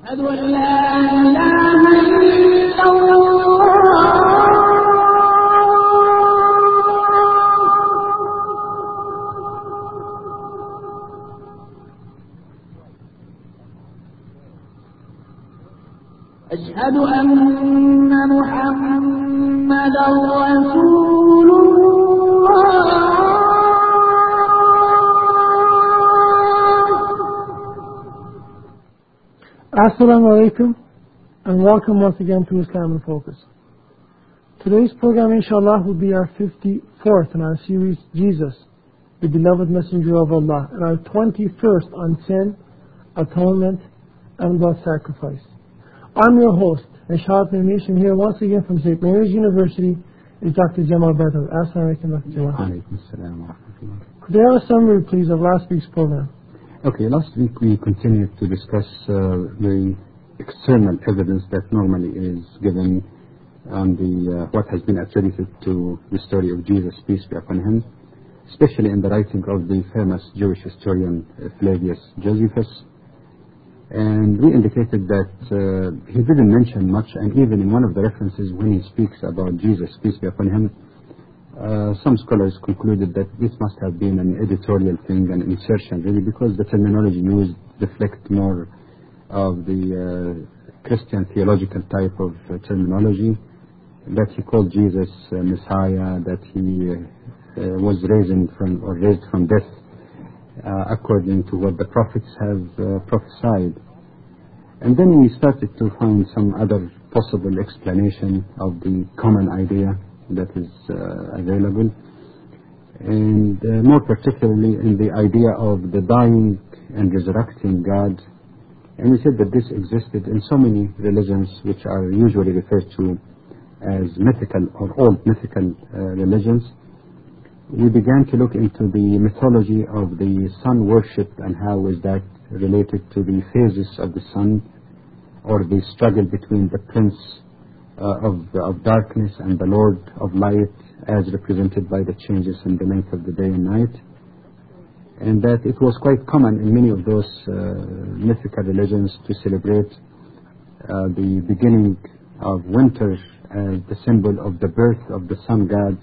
أشهد أن لا إله إلا الله أشهد أن محمدا رسول الله. Assalamu alaikum and welcome once again to Islam in Focus. Today's program inshallah will be our 54th in our series Jesus, the beloved messenger of Allah, and our 21st on sin, atonement and blood sacrifice. I'm your host, Nishat Namish, and here once again from St. Mary's University is Dr. Jamal Badr. Assalamu alaikum, Dr. Jamal. Alaikum assalam wa rahmatullah. Could you have a summary, please, of last week's program? Okay, last week we continued to discuss the external evidence that normally is given on the what has been attributed to the story of Jesus, peace be upon him, especially in the writing of the famous Jewish historian Flavius Josephus. And we indicated that he didn't mention much, and even in one of the references when he speaks about Jesus, peace be upon him, some scholars concluded that this must have been an editorial thing, an insertion really, because the terminology used reflect more of the Christian theological type of terminology, that he called Jesus Messiah, that he was raised from death according to what the prophets have prophesied. And then we started to find some other possible explanation of the common idea that is available, and more particularly in the idea of the dying and resurrecting God. And we said that this existed in so many religions which are usually referred to as mythical or old mythical religions. We began to look into the mythology of the sun worship and how is that related to the phases of the sun, or the struggle between the prince of darkness and the Lord of light, as represented by the changes in the length of the day and night, and that it was quite common in many of those mythical religions to celebrate the beginning of winter as the symbol of the birth of the sun god,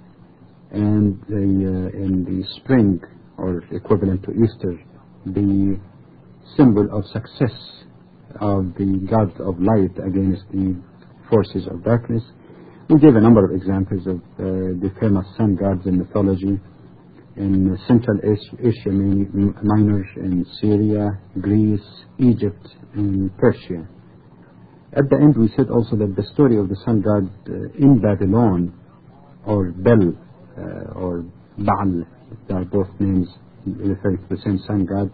and in the spring, or equivalent to Easter, the symbol of success of the god of light against the forces of darkness. We gave a number of examples of the famous sun gods in mythology in Central Asia Minor, in Syria, Greece, Egypt, and Persia. At the end we said also that the story of the sun god in Babylon, or Bel, or Baal, they are both names referring to the same sun god,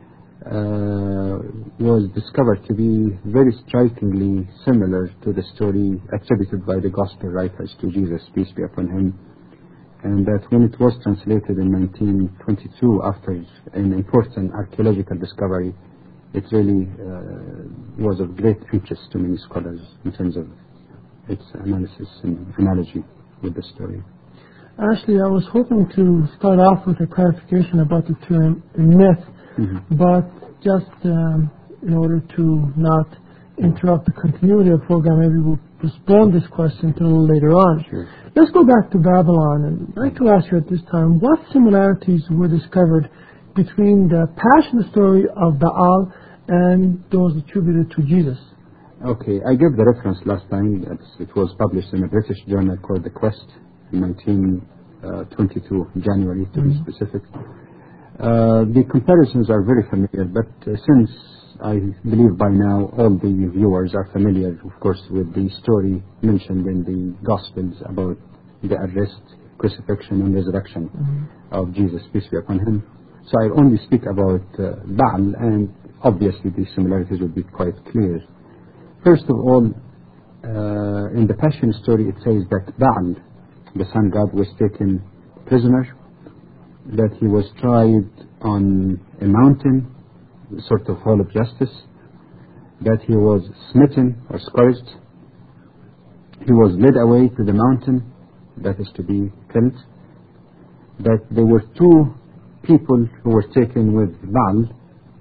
was discovered to be very strikingly similar to the story attributed by the gospel writers to Jesus, peace be upon him, and that when it was translated in 1922 after an important archaeological discovery, it really was of great interest to many scholars in terms of its analysis and analogy with the story. Actually, I was hoping to start off with a clarification about the term myth, but just in order to not interrupt the continuity of the program, maybe we'll postpone this question until a little later on. Sure. Let's go back to Babylon, and I'd like to ask you at this time, what similarities were discovered between the passion story of Baal and those attributed to Jesus? Okay, I gave the reference last time. It was published in a British journal called The Quest in 1922, January to be specific. The comparisons are very familiar, but since I believe by now all the viewers are familiar, of course, with the story mentioned in the Gospels about the arrest, crucifixion, and resurrection of Jesus, peace be upon him. So I only speak about Baal, and obviously the similarities will be quite clear. First of all, in the Passion story it says that Baal, the sun god, was taken prisoner, that he was tried on a mountain, a sort of hall of justice, that he was smitten or scourged, he was led away to the mountain, that is to be killed, that there were two people who were taken with Baal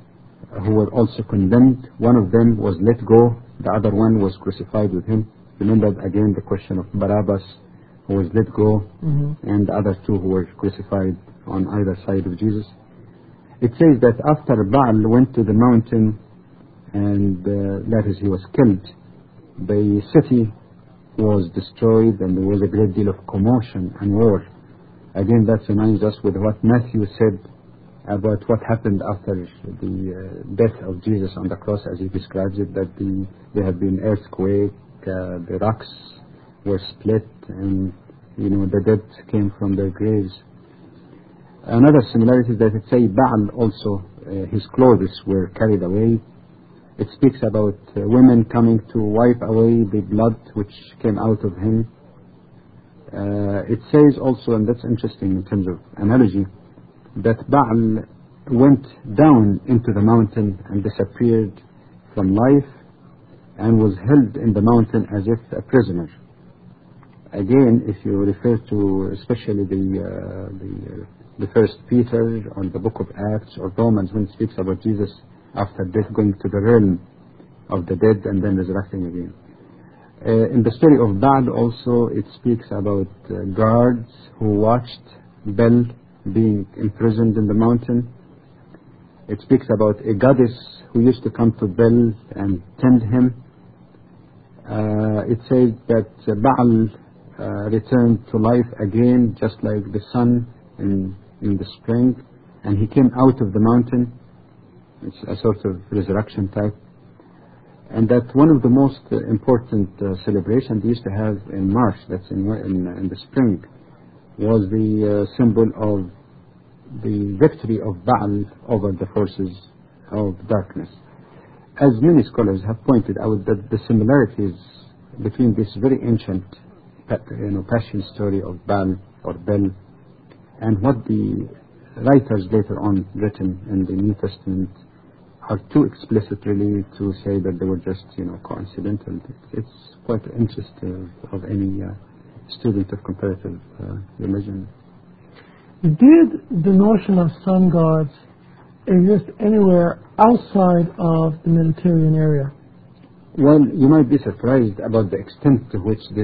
who were also condemned. One of them was let go, the other one was crucified with him. Remember again the question of Barabbas, who was let go, and the other two who were crucified on either side of Jesus. It says that after Baal went to the mountain, and that is, he was killed, the city was destroyed, and there was a great deal of commotion and war. Again, that reminds us with what Matthew said about what happened after the death of Jesus on the cross, as he describes it, that there had been earthquake, the rocks were split, and the dead came from their graves. Another similarity is that it says Baal also, his clothes were carried away. It speaks about women coming to wipe away the blood which came out of him. It says also, and that's interesting in terms of analogy, that Baal went down into the mountain and disappeared from life and was held in the mountain as if a prisoner. Again, if you refer to especially the first Peter or the book of Acts or Romans, when it speaks about Jesus after death going to the realm of the dead and then resurrecting again. In the story of Baal also, it speaks about guards who watched Bel being imprisoned in the mountain. It speaks about a goddess who used to come to Bel and tend him. It says that Baal returned to life again, just like the sun in the spring, and he came out of the mountain. It's a sort of resurrection type. And that one of the most important celebrations they used to have in March, that's in the spring, was the symbol of the victory of Baal over the forces of darkness. As many scholars have pointed out, that the similarities between this very ancient passion story of Baal or Bel and what the writers later on written in the New Testament are too explicit really to say that they were just coincidental. It's quite interesting of any student of comparative religion. Did the notion of sun gods exist anywhere outside of the Mediterranean area? Well, you might be surprised about the extent to which this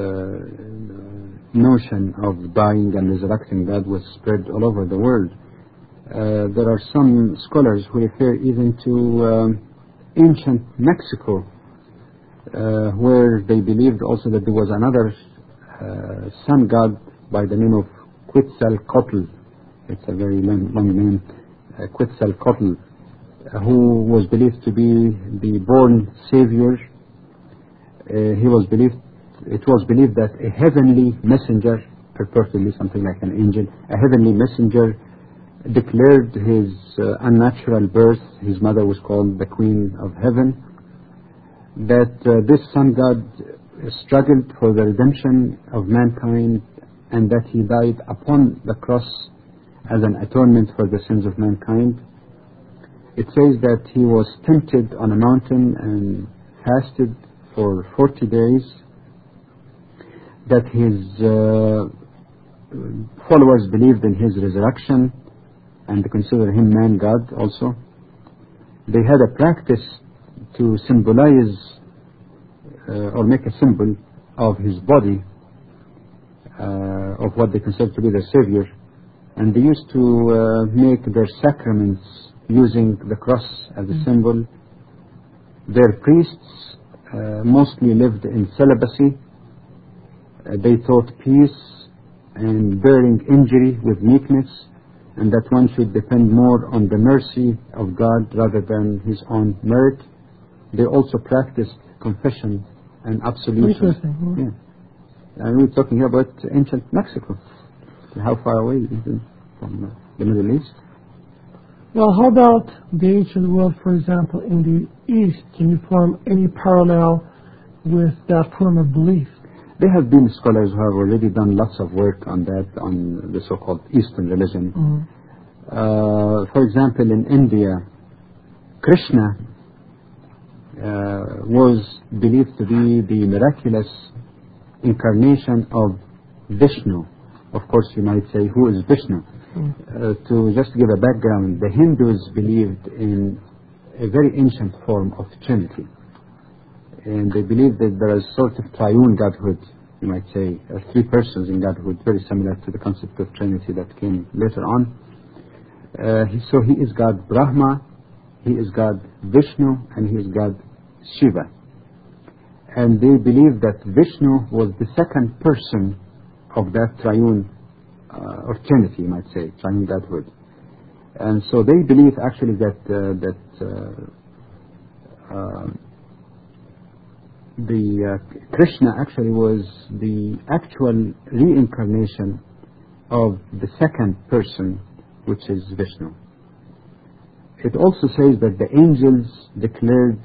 notion of dying and resurrecting God was spread all over the world. There are some scholars who refer even to ancient Mexico, where they believed also that there was another sun god by the name of Quetzalcoatl. It's a very long name, Quetzalcoatl, who was believed to be the born savior. It was believed that a heavenly messenger, purportedly something like an angel, a heavenly messenger declared his unnatural birth. His mother was called the Queen of Heaven. That this sun god struggled for the redemption of mankind, and that he died upon the cross as an atonement for the sins of mankind. It says that he was tempted on a mountain and fasted for 40 days, that his followers believed in his resurrection and they consider him man-God also. They had a practice to symbolize or make a symbol of his body, of what they considered to be their savior, and they used to make their sacraments using the cross as a symbol. Their priests mostly lived in celibacy. They taught peace and bearing injury with meekness, and that one should depend more on the mercy of God rather than his own merit. They also practiced confession and absolution. Interesting. Yeah. And we're talking here about ancient Mexico. How far away is it from the Middle East? Well, how about the ancient world, for example, in the East? Can you form any parallel with that form of belief? There have been scholars who have already done lots of work on that, on the so-called Eastern religion. For example, in India, Krishna was believed to be the miraculous incarnation of Vishnu. Of course, you might say, who is Vishnu? To just give a background, the Hindus believed in a very ancient form of Trinity. And they believe that there is sort of triune Godhood, you might say, three persons in Godhood, very similar to the concept of Trinity that came later on. So he is God Brahma, he is God Vishnu, and he is God Shiva. And they believe that Vishnu was the second person of that triune, or Trinity, you might say, triune Godhood. And so they believe actually that Krishna actually was the actual reincarnation of the second person, which is Vishnu. It also says that the angels declared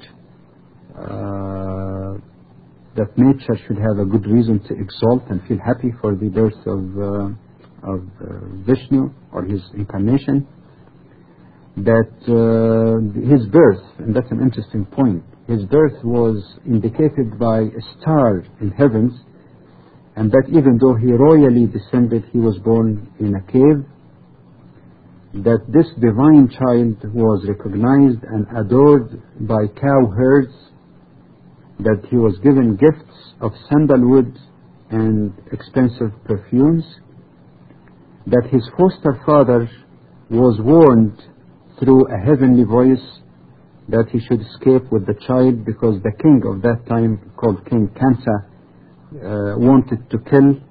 that nature should have a good reason to exalt and feel happy for the birth of Vishnu, or his incarnation. That his birth, and that's an interesting point, his birth was indicated by a star in heavens, and that even though he royally descended, he was born in a cave, that this divine child was recognized and adored by cowherds, that he was given gifts of sandalwood and expensive perfumes, that his foster father was warned through a heavenly voice that he should escape with the child because the king of that time, called King Kansa, wanted to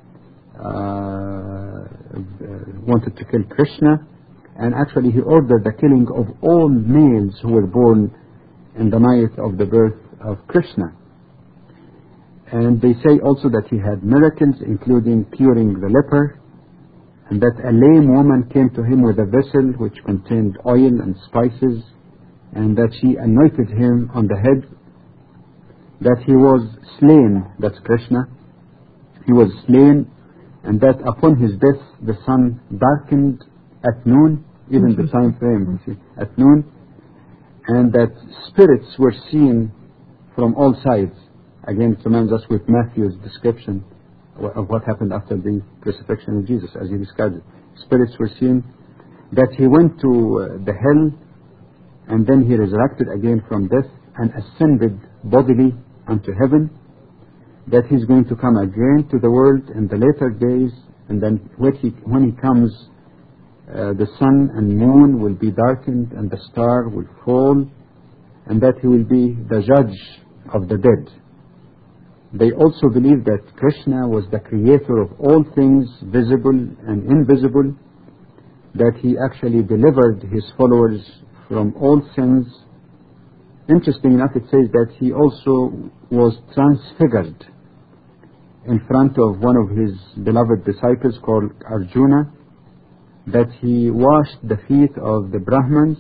kill Krishna, and actually he ordered the killing of all males who were born in the night of the birth of Krishna. And they say also that he had miracles, including curing the leper, and that a lame woman came to him with a vessel which contained oil and spices, and that she anointed him on the head, that he was slain, that's Krishna, he was slain, and that upon his death the sun darkened at noon, even the time frame, at noon, and that spirits were seen from all sides. Again, it reminds us with Matthew's description of what happened after the crucifixion of Jesus, as he described it. Spirits were seen, that he went to the hell, and then he resurrected again from death and ascended bodily unto heaven, that he's going to come again to the world in the later days, and then when he comes, the sun and moon will be darkened and the star will fall, and that he will be the judge of the dead. They also believe that Krishna was the creator of all things visible and invisible, that he actually delivered his followers from all sins. Interesting enough, it says that he also was transfigured in front of one of his beloved disciples called Arjuna, that he washed the feet of the Brahmins.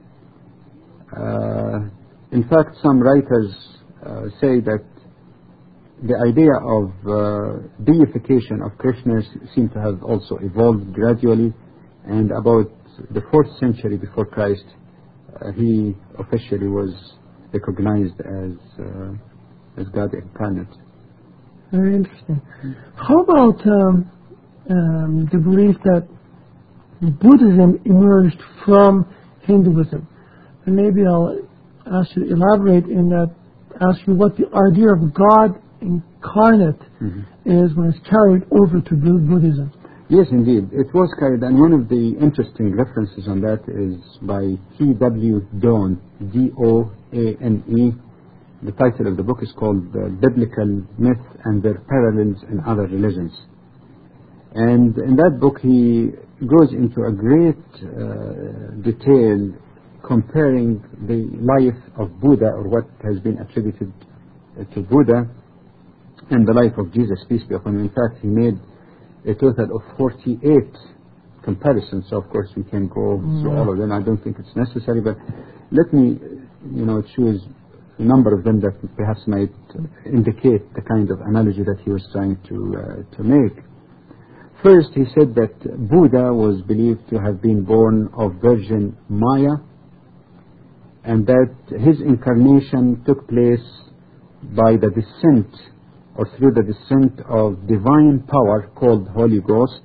In fact, some writers say that the idea of deification of Krishna seemed to have also evolved gradually, and about the 4th century before Christ, he officially was recognized as God incarnate. Very interesting. How about the belief that Buddhism emerged from Hinduism? And maybe I'll ask you to elaborate in that, ask you what the idea of God incarnate is when it's carried over to Buddhism. Yes, indeed. It was carried, and one of the interesting references on that is by T.W. Done, D-O-A-N-E. The title of the book is called Biblical Myth and Their Parallels in Other Religions. And in that book he goes into a great detail comparing the life of Buddha, or what has been attributed to Buddha, and the life of Jesus, peace be upon him. In fact, he made a total of 48 comparisons. So of course we can go through all of them. I don't think it's necessary, but let me, choose a number of them that perhaps might indicate the kind of analogy that he was trying to make. First, he said that Buddha was believed to have been born of Virgin Maya, and that his incarnation took place by the descent, or through the descent of divine power called Holy Ghost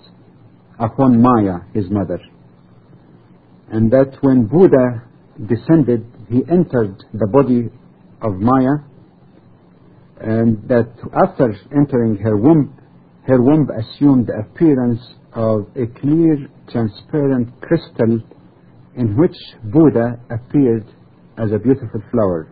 upon Maya, his mother. And that when Buddha descended he entered the body of Maya, and that after entering her womb assumed the appearance of a clear, transparent crystal in which Buddha appeared as a beautiful flower.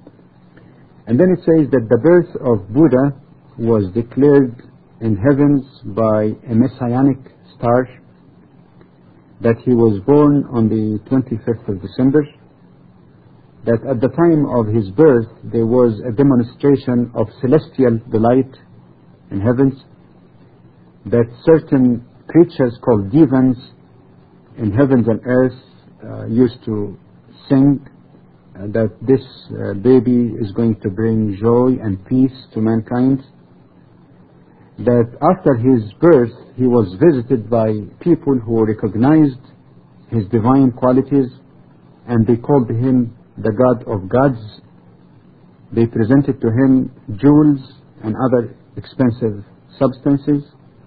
And then it says that the birth of Buddha was declared in heavens by a messianic star, that he was born on the 25th of December, that at the time of his birth there was a demonstration of celestial delight in heavens, that certain creatures called divans in heavens and earth used to sing that this baby is going to bring joy and peace to mankind, that after his birth he was visited by people who recognized his divine qualities, and they called him the God of gods. They presented to him jewels and other expensive substances,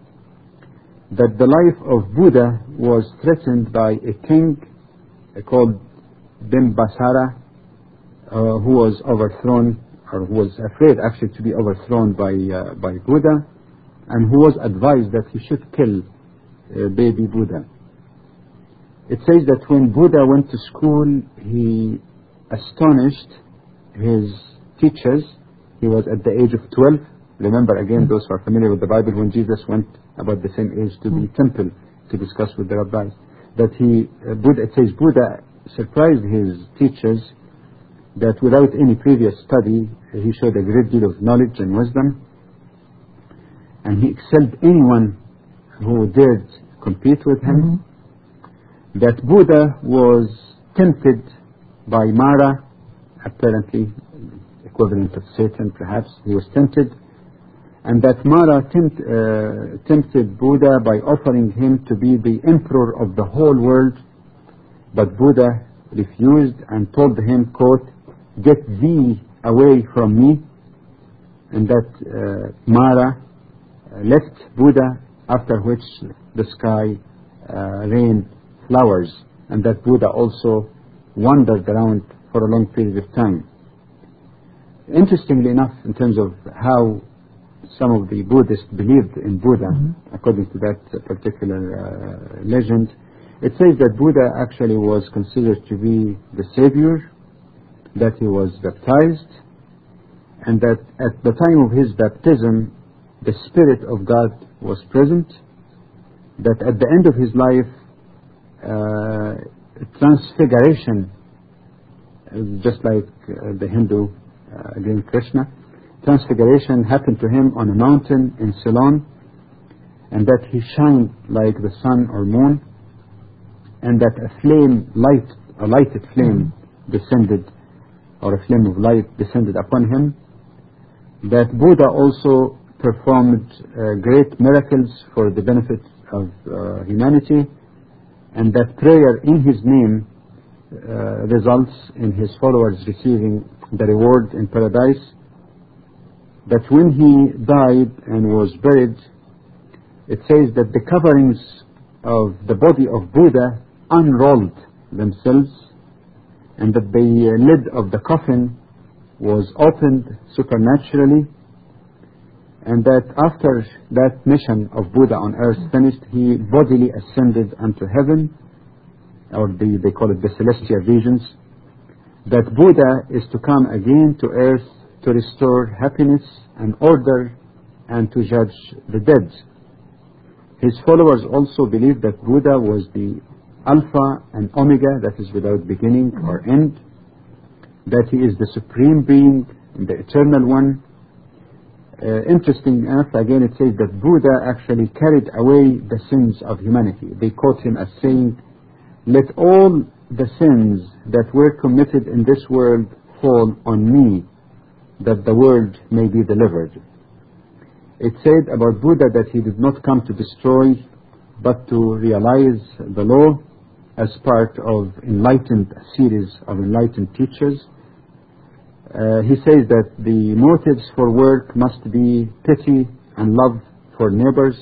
that the life of Buddha was threatened by a king called Bimbasara, who was overthrown, or who was afraid actually to be overthrown by Buddha, and who was advised that he should kill baby Buddha. It says that when Buddha went to school, he astonished his teachers. He was at the age of 12. Remember, again, those who are familiar with the Bible, when Jesus went about the same age to the temple to discuss with the rabbis, that it says Buddha surprised his teachers that without any previous study, he showed a great deal of knowledge and wisdom, and he excelled anyone who dared compete with him. That Buddha was tempted by Mara, apparently equivalent of Satan perhaps. He was tempted, and that Mara tempted Buddha by offering him to be the emperor of the whole world, but Buddha refused and told him, quote, "Get thee away from me," and that Mara left Buddha, after which the sky rained flowers, and that Buddha also wandered around for a long period of time. Interestingly enough, in terms of how some of the Buddhists believed in Buddha, according to that particular legend, it says that Buddha actually was considered to be the savior, that he was baptized, and that at the time of his baptism the Spirit of God was present, that at the end of his life transfiguration, just like the Hindu again Krishna, transfiguration happened to him on a mountain in Ceylon, and that he shined like the sun or moon, and that a lighted flame descended, or a flame of light descended upon him, that Buddha also performed great miracles for the benefit of humanity, and that prayer in his name results in his followers receiving the reward in paradise, that when he died and was buried, it says that the coverings of the body of Buddha unrolled themselves, and that the lid of the coffin was opened supernaturally, and that after that mission of Buddha on earth finished, he bodily ascended unto heaven, or they call it the celestial regions, that Buddha is to come again to earth to restore happiness and order and to judge the dead. His followers also believe that Buddha was the Alpha and Omega, that is without beginning or end, that he is the Supreme Being, the Eternal One. Interesting enough, again it says that Buddha actually carried away the sins of humanity. They quote him as saying, "Let all the sins that were committed in this world fall on me, that the world may be delivered." It said about Buddha that he did not come to destroy, but to realize the law as part of a series of enlightened teachers. He says that the motives for work must be pity and love for neighbors.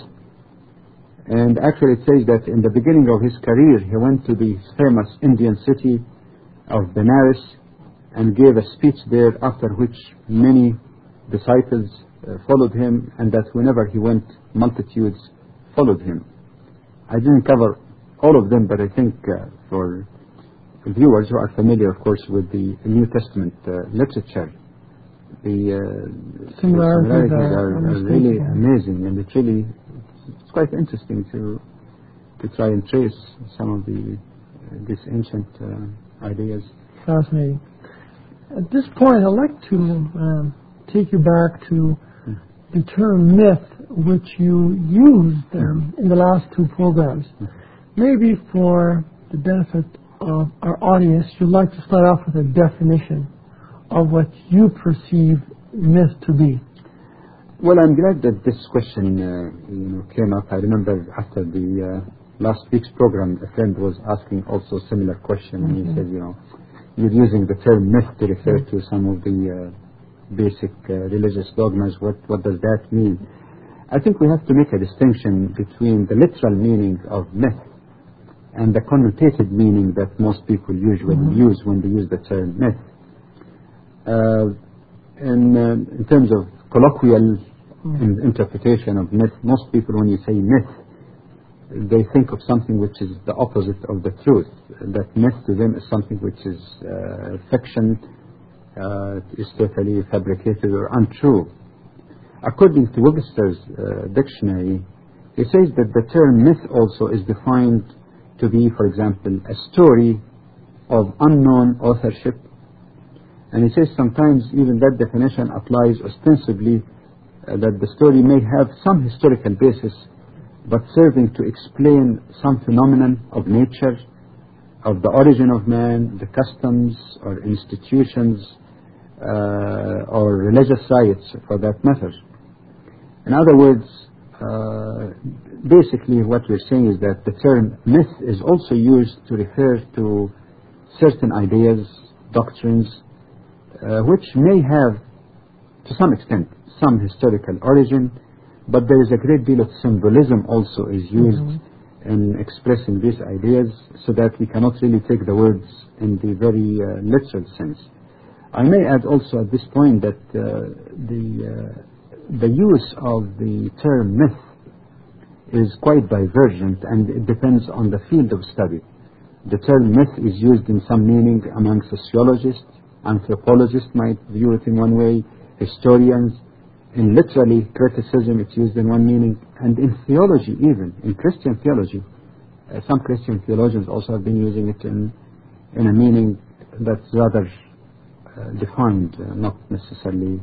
And actually it says that in the beginning of his career, he went to the famous Indian city of Benares, and gave a speech there, after which many disciples followed him, and that whenever he went, multitudes followed him. I didn't cover all of them, but I think for viewers who are familiar, of course, with the New Testament literature, the similarities are really amazing, and it's quite interesting to try and trace some of these ancient ideas. Fascinating. At this point, I'd like to take you back to the term myth, which you used in the last two programs. Maybe for the benefit of our audience, you'd like to start off with a definition of what you perceive myth to be. Well, I'm glad that this question came up. I remember after the last week's program, a friend was asking also a similar question, and he said, you're using the term myth to refer to some of the basic religious dogmas. What does that mean? I think we have to make a distinction between the literal meaning of myth and the connotated meaning that most people usually use when they use the term myth. In terms of colloquial interpretation of myth, most people, when you say myth, they think of something which is the opposite of the truth. That myth to them is something which is fiction, is totally fabricated or untrue. According to Webster's dictionary, he says that the term myth also is defined to be, for example, a story of unknown authorship. And he says sometimes even that definition applies ostensibly that the story may have some historical basis, but serving to explain some phenomenon of nature, of the origin of man, the customs or institutions, or religious rites for that matter. In other words, basically what we're saying is that the term myth is also used to refer to certain ideas, doctrines, which may have, to some extent, some historical origin, but there is a great deal of symbolism also is used in expressing these ideas, so that we cannot really take the words in the very literal sense. I may add also at this point that the use of the term myth is quite divergent, and it depends on the field of study. The term myth is used in some meaning among sociologists. Anthropologists might view it in one way, historians. In literary criticism, it's used in one meaning, and in theology, even in Christian theology, some Christian theologians also have been using it in a meaning that's rather defined, not necessarily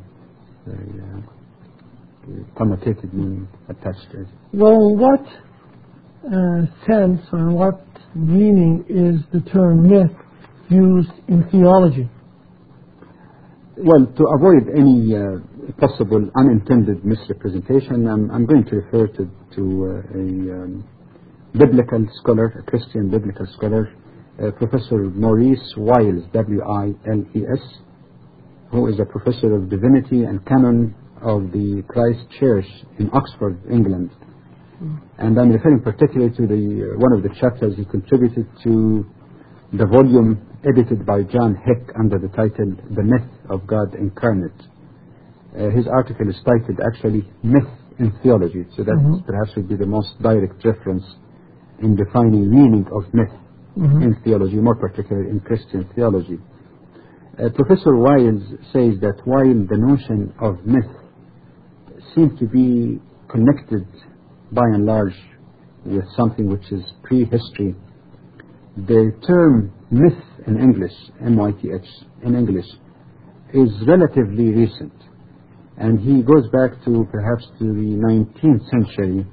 connotated meaning attached to it. Well, what sense or what meaning is the term myth used in theology? Well, to avoid any possible unintended misrepresentation, I'm going to refer to a biblical scholar, a Christian biblical scholar, Professor Maurice Wiles, W-I-L-E-S, who is a professor of divinity and canon of the Christ Church in Oxford, England. And I'm referring particularly to one of the chapters he contributed to the volume edited by John Heck under the title The Myth of God Incarnate. His article is titled actually Myth in Theology, so that perhaps would be the most direct reference in defining meaning of myth in theology, more particularly in Christian theology. Professor Wiles says that while the notion of myth seems to be connected by and large with something which is prehistory, the term myth in English, M-Y-T-H, in English, is relatively recent. And he goes back to perhaps to the 19th century,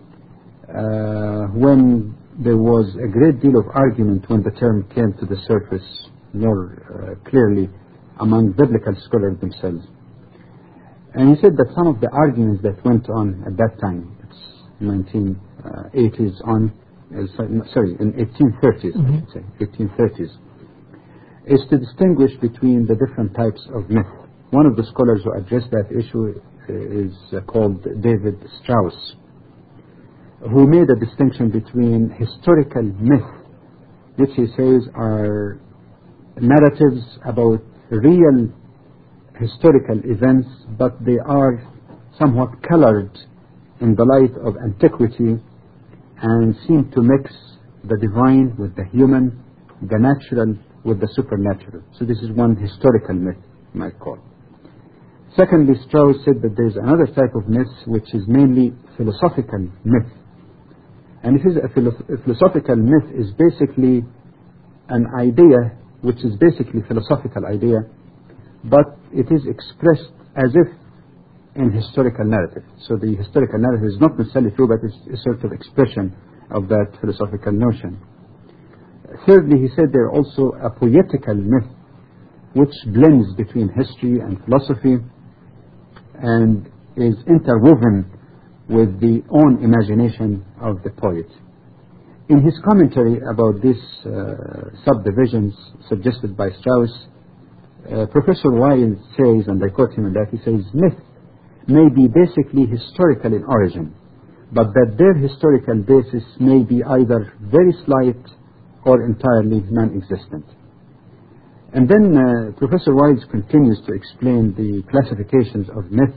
when there was a great deal of argument when the term came to the surface more clearly among biblical scholars themselves. And he said that some of the arguments that went on at that time, it's 1980s on, in 1830s, I should say, 1830s, is to distinguish between the different types of myth. One of the scholars who addressed that issue is called David Strauss, who made a distinction between historical myth, which he says are narratives about real historical events, but they are somewhat colored in the light of antiquity and seem to mix the divine with the human, the natural with the supernatural. So this is one historical myth, you might call. Secondly, Strauss said that there is another type of myth which is mainly philosophical myth. And it is a philosophical myth is basically an idea which is basically philosophical idea, but it is expressed as if in historical narrative. So the historical narrative is not necessarily true, but it's a sort of expression of that philosophical notion. Thirdly, he said there are also a poetical myth which blends between history and philosophy and is interwoven with the own imagination of the poet. In his commentary about these subdivisions suggested by Strauss, Professor Wilde says, and I quote him on that, he says, myth may be basically historical in origin, but that their historical basis may be either very slight or entirely non-existent. And then Professor Wilde continues to explain the classifications of myth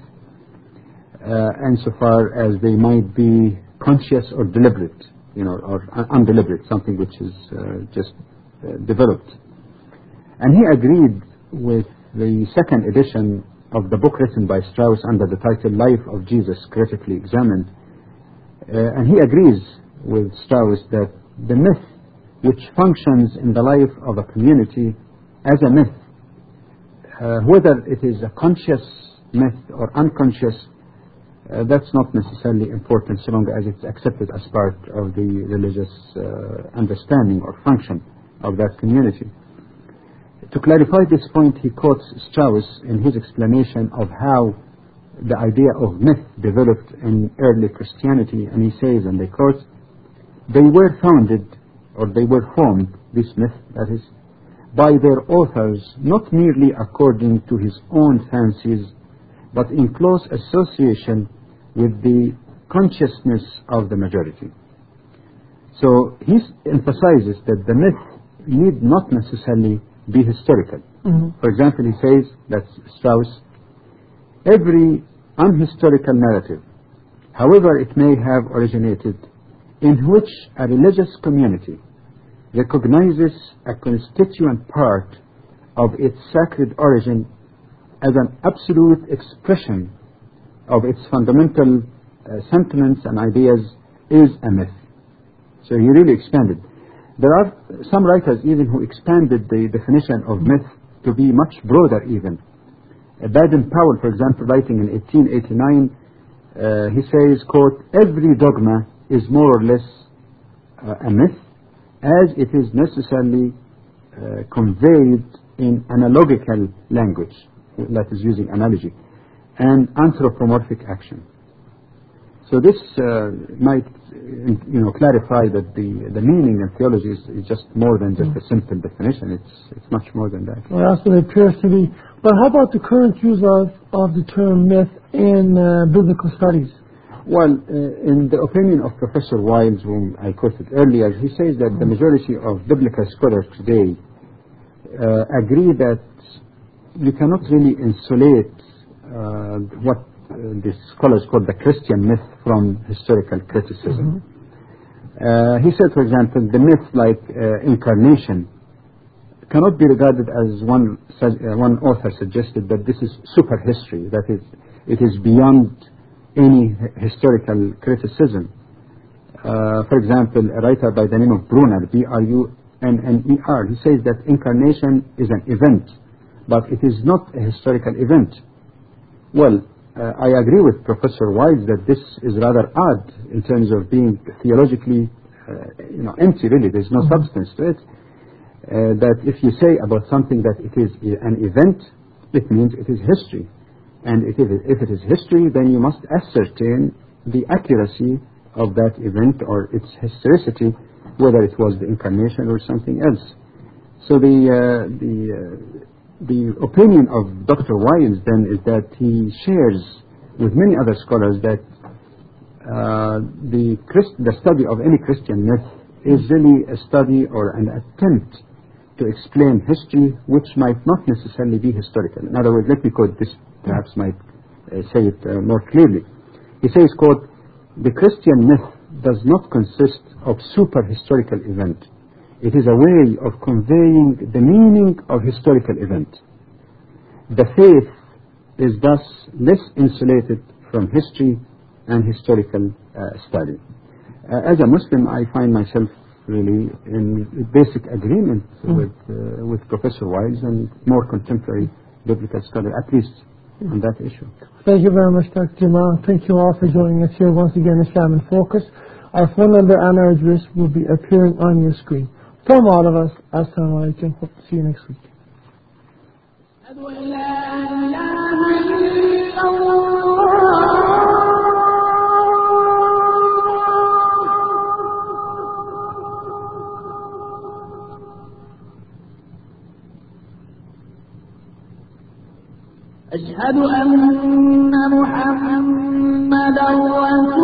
insofar as they might be conscious or deliberate, or undeliberate, something which is just developed. And he agreed with the second edition of the book written by Strauss under the title Life of Jesus Critically Examined. And he agrees with Strauss that the myth which functions in the life of a community as a myth, whether it is a conscious myth or unconscious, that's not necessarily important so long as it's accepted as part of the religious understanding or function of that community. To clarify this point, he quotes Strauss in his explanation of how the idea of myth developed in early Christianity, and he says, and I quote, they were founded, or they were formed, this myth that is, by their authors not merely according to his own fancies, but in close association with the consciousness of the majority. So he emphasizes that the myth need not necessarily be historical. For example, he says, that's Strauss, every unhistorical narrative, however it may have originated, in which a religious community recognizes a constituent part of its sacred origin as an absolute expression of its fundamental sentiments and ideas, is a myth. So he really expanded. There are some writers even who expanded the definition of myth to be much broader even. Baden-Powell, for example, writing in 1889, he says, quote, every dogma is more or less a myth, as it is necessarily conveyed in analogical language, that is using analogy, and anthropomorphic action. So this might clarify that the meaning in theology is just more than just a simple definition. It's much more than that. Well, that's what it appears to be. But how about the current use of the term myth in biblical studies? Well, in the opinion of Professor Wilde, whom I quoted earlier, he says that the majority of biblical scholars today agree that you cannot really insulate what the scholars call the Christian myth from historical criticism. He said, for example, the myth like incarnation cannot be regarded as one author suggested, that this is super history, that it is beyond any historical criticism. For example, a writer by the name of Brunner, B-R-U-N-N-E-R, he says that incarnation is an event, but it is not a historical event. Well, I agree with Professor Wilde that this is rather odd in terms of being theologically empty, really. There's no substance to it. That if you say about something that it is an event, it means it is history. And if it is history, then you must ascertain the accuracy of that event or its historicity, whether it was the incarnation or something else. So the opinion of Dr. Wilde then is that he shares with many other scholars that the study of any Christian myth is really a study or an attempt to explain history which might not necessarily be historical. In other words, let me quote this, perhaps might say it more clearly. He says, quote, "The Christian myth does not consist of super historical event. It is a way of conveying the meaning of historical event. The faith is thus less insulated from history and historical study." As a Muslim, I find myself really in basic agreement with Professor Wiles and more contemporary biblical scholar, at least on that issue. Thank you very much, Dr. Jamal. Thank you all for joining us here once again, Islam in Focus. Our phone number and our address will be appearing on your screen. From all of us, Assalamu alaikum. Hope to see you next week. أشهد أن محمدا رسول